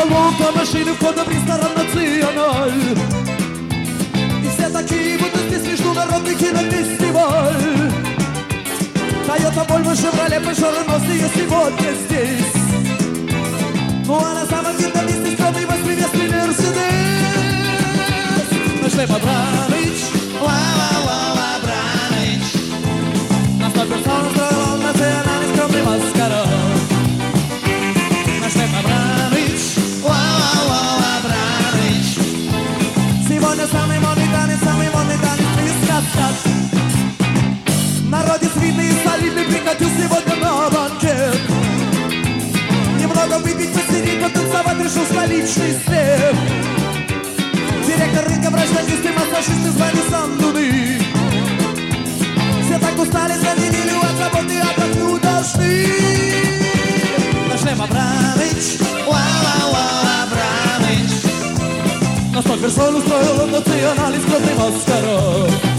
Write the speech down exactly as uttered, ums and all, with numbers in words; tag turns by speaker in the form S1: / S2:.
S1: Колонка машины, входа в ресторан «Националь». И все такие, будто здесь международный кинофестиваль. Тойота, Вольво, Шевроле, Пежо, Рено, ее сегодня здесь. Ну а на самом видном месте скромный восьмиместный Мерседес. Наш Лев Абрамович, ла-ла-ла, Абрамович, на сто персон устроил он национальный скромный маскарад. Наш Лев Абрамович, ла-ла-ла, Абрамович, сегодня самый модный танец, самый модный танец из каскад. Народец видный и солидный приходил сегодня на банкет. Немного выпить, посидеть, потанцевать, решил столичный свет. Директор рынка, врач, дантисты, массажисты звали Сандуны. Все так устали за неделю от работы, отдохнуть должны. Наш Лев Абрамович, ла-ла-ла, Абрамович, на сто персон устроил он национальный скромный маскарад.